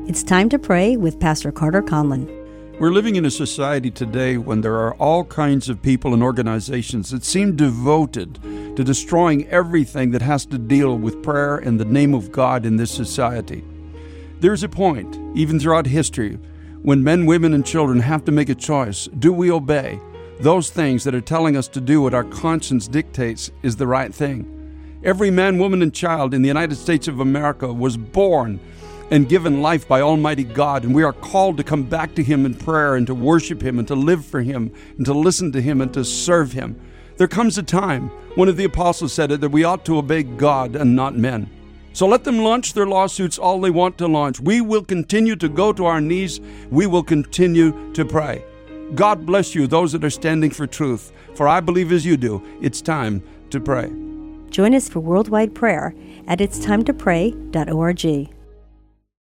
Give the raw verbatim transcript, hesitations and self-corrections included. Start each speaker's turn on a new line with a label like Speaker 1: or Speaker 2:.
Speaker 1: It's time to pray with Pastor Carter Conlon.
Speaker 2: We're living in a society today when there are all kinds of people and organizations that seem devoted to destroying everything that has to deal with prayer and the name of God in this society. There's a point, even throughout history, when men, women, and children have to make a choice. Do we obey those things that are telling us to do what our conscience dictates is the right thing? Every man, woman, and child in the United States of America was born and given life by Almighty God, and we are called to come back to Him in prayer and to worship Him and to live for Him and to listen to Him and to serve Him. There comes a time, one of the apostles said it, that we ought to obey God and not men. So let them launch their lawsuits all they want to launch. We will continue to go to our knees. We will continue to pray. God bless you, those that are standing for truth. For I believe as you do, it's time to pray.
Speaker 1: Join us for worldwide prayer at its time to pray dot org.